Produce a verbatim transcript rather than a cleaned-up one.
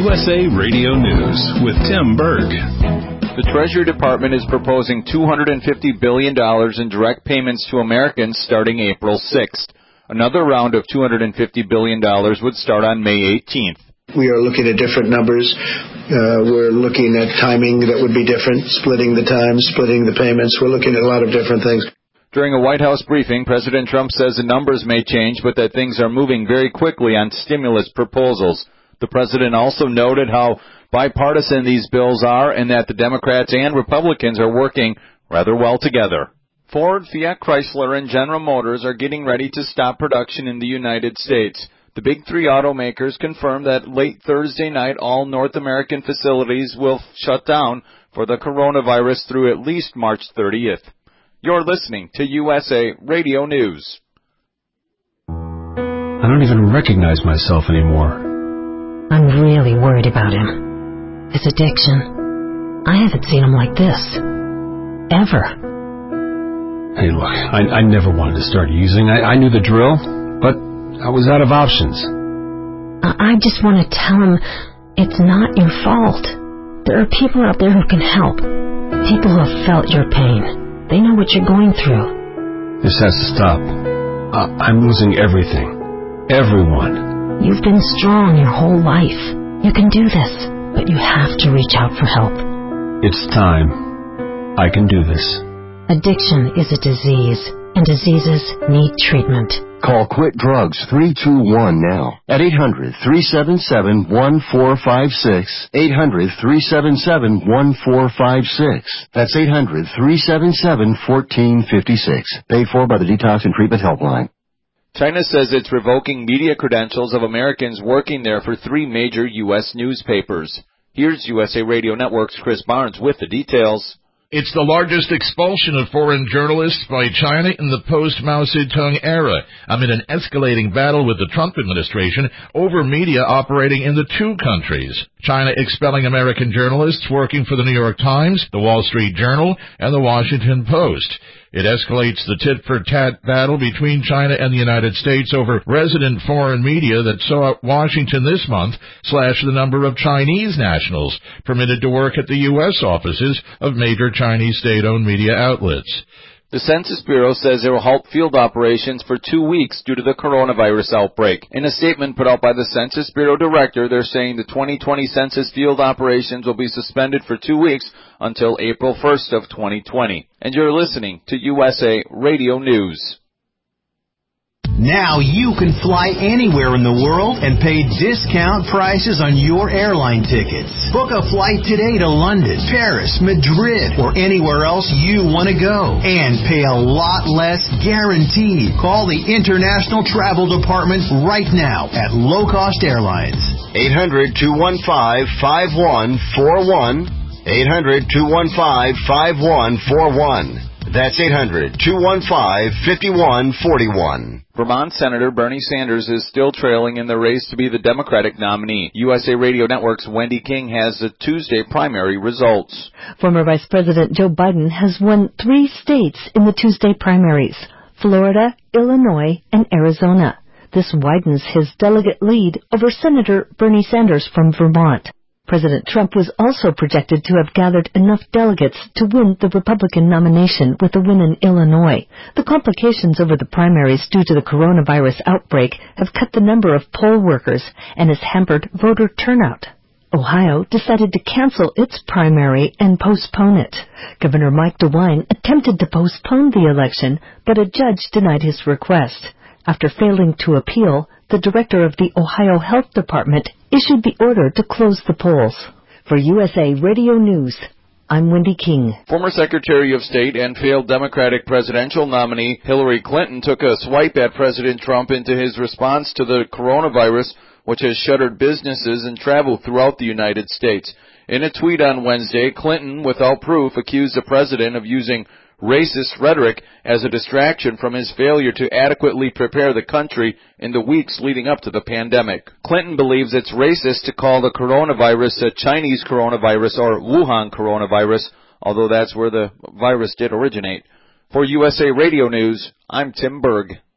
U S A Radio News with Tim Berg. The Treasury Department is proposing two hundred fifty billion dollars in direct payments to Americans starting April sixth. Another round of two hundred fifty billion dollars would start on May eighteenth. We are looking at different numbers. Uh, we're looking at timing that would be different, splitting the time, splitting the payments. We're looking at a lot of different things. During a White House briefing, President Trump says the numbers may change, but that things are moving very quickly on stimulus proposals. The president also noted how bipartisan these bills are and that the Democrats and Republicans are working rather well together. Ford, Fiat Chrysler, and General Motors are getting ready to stop production in the United States. The big three automakers confirmed that late Thursday night all North American facilities will shut down for the coronavirus through at least March thirtieth. You're listening to U S A Radio News. I don't even recognize myself anymore. I'm really worried about him. His addiction. I haven't seen him like this. Ever. Hey, look, I, I never wanted to start using. I, I knew the drill, but I was out of options. I, I just want to tell him it's not your fault. There are people out there who can help. People who have felt your pain. They know what you're going through. This has to stop. Uh, I'm losing everything. Everyone. You've been strong your whole life. You can do this, but you have to reach out for help. It's time. I can do this. Addiction is a disease, and diseases need treatment. Call Quit Drugs three two one now at eight hundred, three seven seven, one four five six, eight hundred, three seven seven, one four five six. That's eight hundred, three seven seven, one four five six. Paid for by the Detox and Treatment Helpline. China says it's revoking media credentials of Americans working there for three major U S newspapers. Here's U S A Radio Network's Chris Barnes with the details. It's the largest expulsion of foreign journalists by China in the post-Mao Zedong era, amid an escalating battle with the Trump administration over media operating in the two countries. China expelling American journalists working for the New York Times, the Wall Street Journal, and the Washington Post. It escalates the tit-for-tat battle between China and the United States over resident foreign media that saw Washington this month slash the number of Chinese nationals permitted to work at the U S offices of major Chinese state-owned media outlets. The Census Bureau says it will halt field operations for two weeks due to the coronavirus outbreak. In a statement put out by the Census Bureau director, they're saying the twenty twenty census field operations will be suspended for two weeks until April first of twenty twenty. And you're listening to U S A Radio News. Now you can fly anywhere in the world and pay discount prices on your airline tickets. Book a flight today to London, Paris, Madrid, or anywhere else you want to go. And pay a lot less guaranteed. Call the International Travel Department right now at Low Cost Airlines. eight hundred, two one five, five one four one. eight hundred, two one five, five one four one. That's eight hundred, two one five, five one four one. Vermont Senator Bernie Sanders is still trailing in the race to be the Democratic nominee. U S A Radio Network's Wendy King has the Tuesday primary results. Former Vice President Joe Biden has won three states in the Tuesday primaries: Florida, Illinois, and Arizona. This widens his delegate lead over Senator Bernie Sanders from Vermont. President Trump was also projected to have gathered enough delegates to win the Republican nomination with a win in Illinois. The complications over the primaries due to the coronavirus outbreak have cut the number of poll workers and has hampered voter turnout. Ohio decided to cancel its primary and postpone it. Governor Mike DeWine attempted to postpone the election, but a judge denied his request. After failing to appeal, the director of the Ohio Health Department issued the order to close the polls. For U S A Radio News, I'm Wendy King. Former Secretary of State and failed Democratic presidential nominee Hillary Clinton took a swipe at President Trump into his response to the coronavirus, which has shuttered businesses and travel throughout the United States. In a tweet on Wednesday, Clinton, without proof, accused the president of using racist rhetoric as a distraction from his failure to adequately prepare the country in the weeks leading up to the pandemic. Clinton believes it's racist to call the coronavirus a Chinese coronavirus or Wuhan coronavirus, although that's where the virus did originate. For U S A Radio News, I'm Tim Berg.